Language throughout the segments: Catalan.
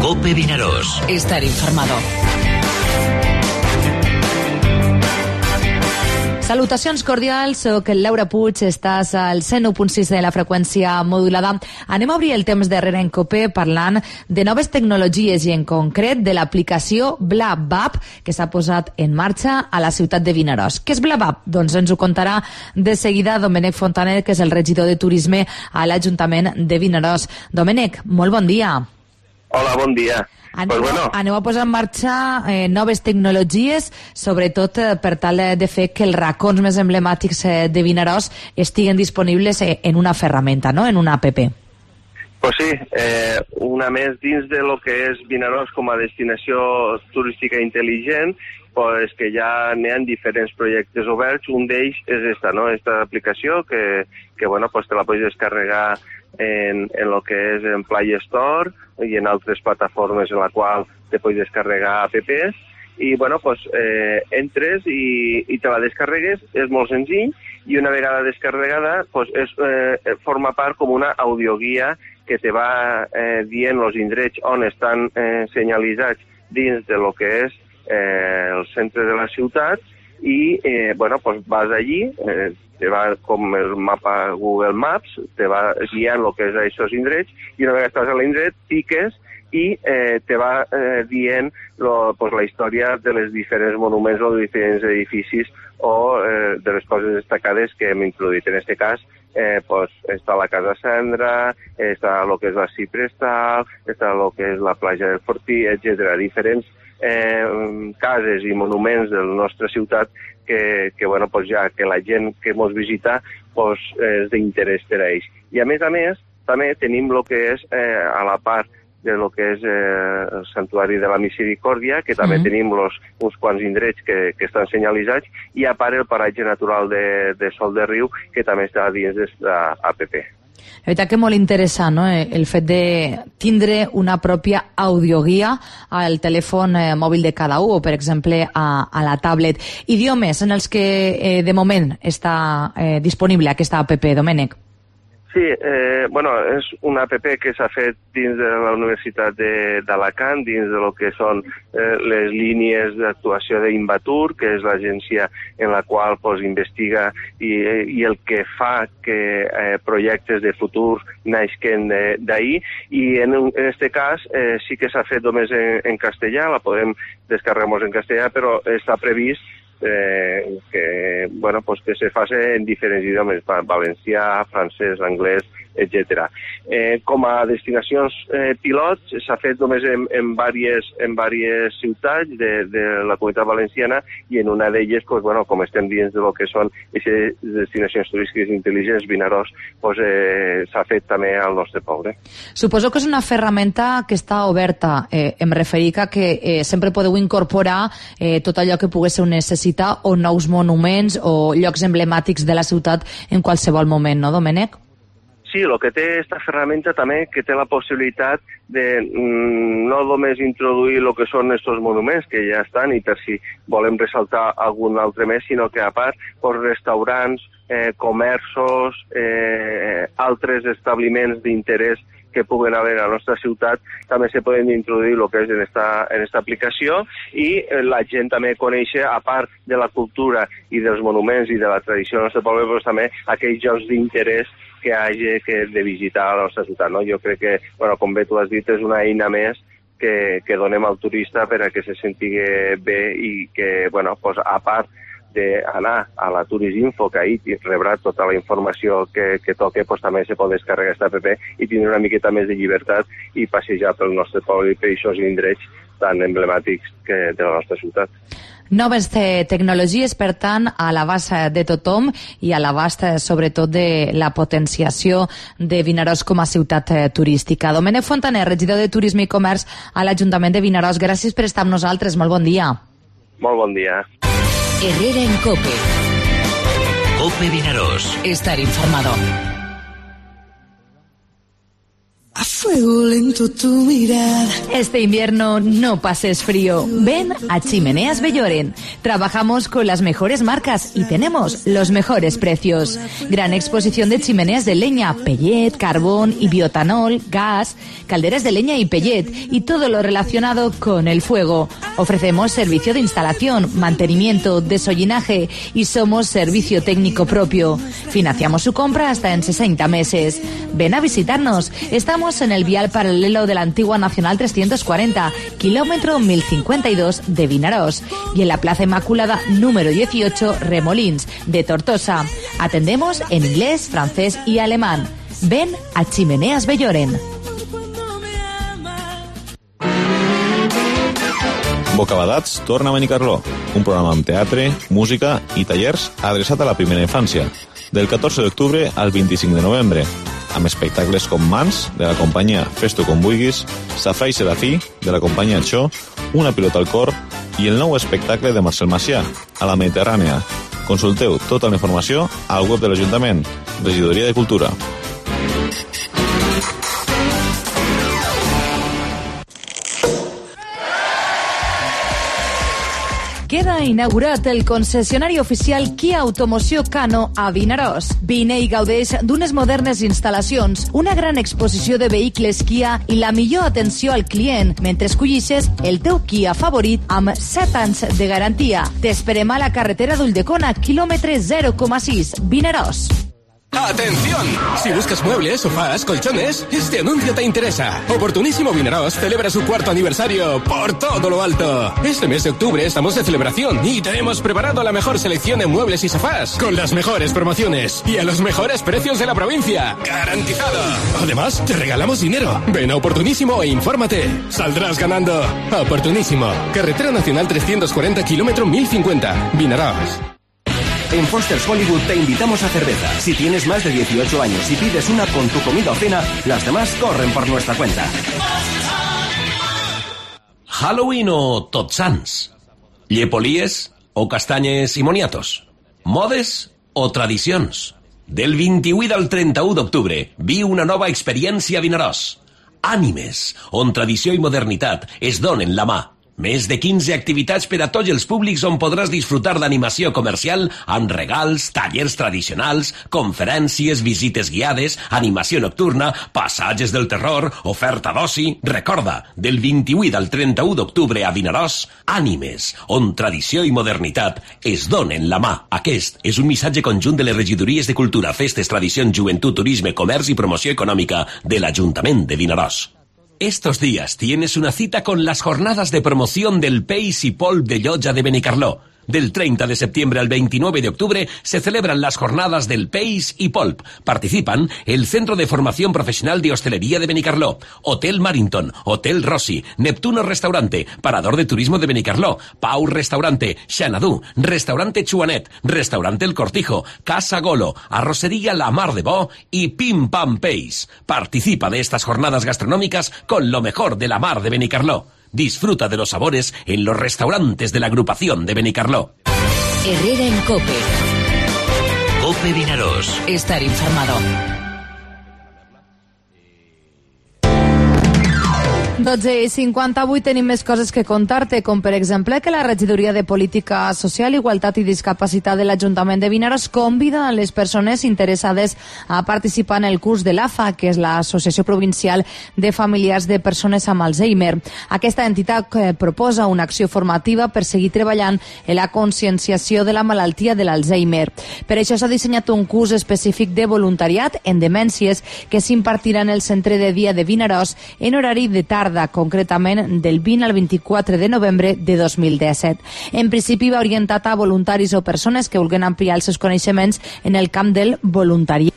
COPE Vinaròs. Estar informado. Salutacions cordials, soc Laura Puig, estàs al 101.6 de la freqüència modulada. Anem a obrir el temps darrere en COPE parlant de noves tecnologies i en concret de l'aplicació BlaBaP que s'ha posat en marxa a la ciutat de Vinaròs. Què és BlaBaP? Doncs ens ho contarà de seguida Domènec Fontaner, que és el regidor de Turisme a l'Ajuntament de Vinaròs. Domènec, molt bon dia. Hola, bon dia. Aneu a posar en marxa noves tecnologies, sobretot per tal de fer que els racons més emblemàtics de Vinaròs estiguen disponibles en una ferramenta, no? En una app. Pues sí, una més dins de lo que és Vinaròs com a destinació turística intel·ligent, pues que ja n'hi ha diferents projectes oberts. Un d'ells és esta aplicació que bueno, pues te la pots descarregar en lo que és en Play Store i en altres plataformes en la qual te pots descarregar apps i bueno, pues entres i te la descarregues, és molt senzill i una vegada descarregada pues forma part com una audioguia que te va dient els indrets on estan senyalitzats dins de lo que és el centre de la ciutat i bueno, pues vas allí, te va com el mapa Google Maps, te va guiant el que és aquests indrets i una vegada estàs a l'indret piques i te va dient la història de les diferents monuments o de diferents edificis o de les coses destacades que hem introduït. En aquest cas està la Casa Cendra, està el que és la Ciprestal, està el que és la platja del Fortí, etc. Diferents cases i monuments de la nostra ciutat que bueno, pues ja que la gent que ens visita pues, és d'interès per a ells. I a més, també tenim el que és a la part de lo que és el Santuari de la Misericòrdia, que també tenim uns quants indrets que estan senyalitzats, i a part el paratge natural de Sol de Riu, que també està dins d'esta app. La veritat que molt interessant, no? El fet de tindre una pròpia audioguia al telèfon mòbil de cada un o, per exemple, a la tablet. Idiomes en els que de moment està disponible aquesta app, Domènec? Sí, bueno, és una app que s'ha fet dins de la Universitat d'Alacant, dins de lo que són les línies d'actuació d'Invatur, que és l'agència en la qual investiga i el que fa que projectes de futur naixen d'ahir. I en aquest cas sí que s'ha fet només en castellà, la podem descarregar en castellà, però està previst que se faci en diferents idiomes, valencià, francès, anglès, etc. Com a destinacions pilots s'ha fet només en diverses ciutats de la Comunitat Valenciana i en una d'elles, com estem dins de lo que són aquestes destinacions turístiques intel·ligents, Vinaròs, s'ha fet també al nostre poble. Suposo que és una ferramenta que està oberta. Em referia que sempre podeu incorporar tot allò que pogués ser necessitat o nous monuments o llocs emblemàtics de la ciutat en qualsevol moment, no, Domènec? Sí, el que té aquesta ferramenta també que té la possibilitat de no només introduir el que són aquests monuments, que ja estan, i per si volem ressaltar algun altre més, sinó que a part, restaurants, comerços, altres establiments d'interès que puguen haver a la nostra ciutat, també se poden introduir el que és en esta aplicació i la gent també coneix, a part de la cultura i dels monuments i de la tradició del nostre poble, però també aquells llocs d'interès que hagi de visitar a la nostra ciutat. No? Jo crec que, com bé tu has dit, és una eina més que donem al turista per a que se senti bé i que, a part d'anar a la Turisinfo, que ahir rebrà tota la informació que toque, també se pot descarregar aquesta app i tindre una miqueta més de llibertat i passejar pel nostre poble i per aquests indrets tan emblemàtics de la nostra ciutat. Noves tecnologies, per tant, a l'abast de tothom i a l'abast, sobretot, de la potenciació de Vinaròs com a ciutat turística. Domènec Fontaner, regidor de Turisme i Comerç a l'Ajuntament de Vinaròs, gràcies per estar amb nosaltres. Molt bon dia. Molt bon dia. Herrera en COPE. COPE Vinaròs. Estar informado. A fuego lento tu mirada. Este invierno no pases frío. Ven a Chimeneas Belloren. Trabajamos con las mejores marcas y tenemos los mejores precios. Gran exposición de chimeneas de leña, pellet, carbón y biotanol, gas, calderas de leña y pellet y todo lo relacionado con el fuego. Ofrecemos servicio de instalación, mantenimiento, desollinaje y somos servicio técnico propio. Financiamos su compra hasta en 60 meses. Ven a visitarnos. Estamos en el vial paralelo de la antigua Nacional 340, kilómetro 1052 de Vinaròs, y en la Plaza Inmaculada número 18, Remolins, de Tortosa. Atendemos en inglés, francés y alemán. Ven a Chimeneas Belloren. Bocabadats torna a Benicarló, un programa amb teatre, música i tallers adreçat a la primera infància, del 14 d'octubre al 25 de novembre, amb espectacles com Mans, de la companyia Fes-t'ho com vulguis, Safra i Serafí, de la companyia Xó, Una pilota al cor i el nou espectacle de Marcel Macià, a la Mediterrània. Consulteu tota la informació al web de l'Ajuntament, Regidoria de Cultura. Queda inaugurat el concessionari oficial Kia Automoció Cano a Vinaròs. Vine i gaudeix d'unes modernes instal·lacions, una gran exposició de vehicles Kia i la millor atenció al client mentre escollixes el teu Kia favorit amb 7 anys de garantia. T'esperem a la carretera d'Ulldecona, quilòmetre 0,6, Vinaròs. ¡Atención! Si buscas muebles, sofás, colchones, este anuncio te interesa. Oportunísimo Vinaròs celebra su 4º aniversario por todo lo alto. Este mes de octubre estamos de celebración y te hemos preparado la mejor selección de muebles y sofás con las mejores promociones y a los mejores precios de la provincia. ¡Garantizado! Además, te regalamos dinero. Ven a Oportunísimo e infórmate. Saldrás ganando. Oportunísimo. Carretera Nacional 340, kilómetro 1050. Vinaròs. En Foster's Hollywood te invitamos a cerveza. Si tienes más de 18 años y pides una con tu comida o cena, las demás corren por nuestra cuenta. Halloween o Tots Sants? Llepolies o castanyes i moniatos? Modes o tradicions? Del 28 al 31 d'octubre, viu una nova experiència a Vinaròs. Ànimes, on tradició i modernitat es donen la mà. Més de 15 activitats per a tots els públics on podràs disfrutar d'animació comercial amb regals, tallers tradicionals, conferències, visites guiades, animació nocturna, passatges del terror, oferta d'oci. Recorda, del 28 al 31 d'octubre a Vinaròs, Ànimes, on tradició i modernitat es donen la mà. Aquest és un missatge conjunt de les regidories de Cultura, Festes, Tradicions, Joventut, Turisme, Comerç i Promoció Econòmica de l'Ajuntament de Vinaròs. Estos días tienes una cita con las jornadas de promoción del Peix y Polp de Llotja de Benicarló. Del 30 de septiembre al 29 de octubre se celebran las jornadas del Peix y Polp. Participan el Centro de Formación Profesional de Hostelería de Benicarló, Hotel Marinton, Hotel Rossi, Neptuno Restaurante, Parador de Turismo de Benicarló, Pau Restaurante, Xanadú, Restaurante Chuanet, Restaurante El Cortijo, Casa Golo, Arrocería La Mar de Bo y Pim Pam Peix. Participa de estas jornadas gastronómicas con lo mejor de la mar de Benicarló. Disfruta de los sabores en los restaurantes de la agrupación de Benicarló. Herrera en COPE. COPE Vinaròs. Estar informado. 12:58 tenim més coses que contar-te, com per exemple que la Regidoria de Política Social, Igualtat i Discapacitat de l'Ajuntament de Vinaròs convida a les persones interessades a participar en el curs de l'AFA, que és l'Associació Provincial de Familiars de Persones amb Alzheimer. Aquesta entitat proposa una acció formativa per seguir treballant en la conscienciació de la malaltia de l'Alzheimer. Per això s'ha dissenyat un curs específic de voluntariat en demències que s'impartirà en el Centre de Dia de Vinaròs en horari de tarda, concretament del 20 al 24 de novembre de 2017. En principi va orientat a voluntaris o persones que vulguin ampliar els seus coneixements en el camp del voluntariat.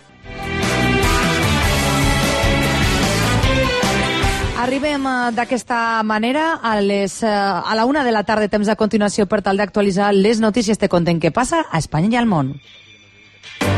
Arribem d'aquesta manera a la 1 de la tarda, temps a continuació per tal d'actualitzar les notícies. Te conten què passa a Espanya i al món.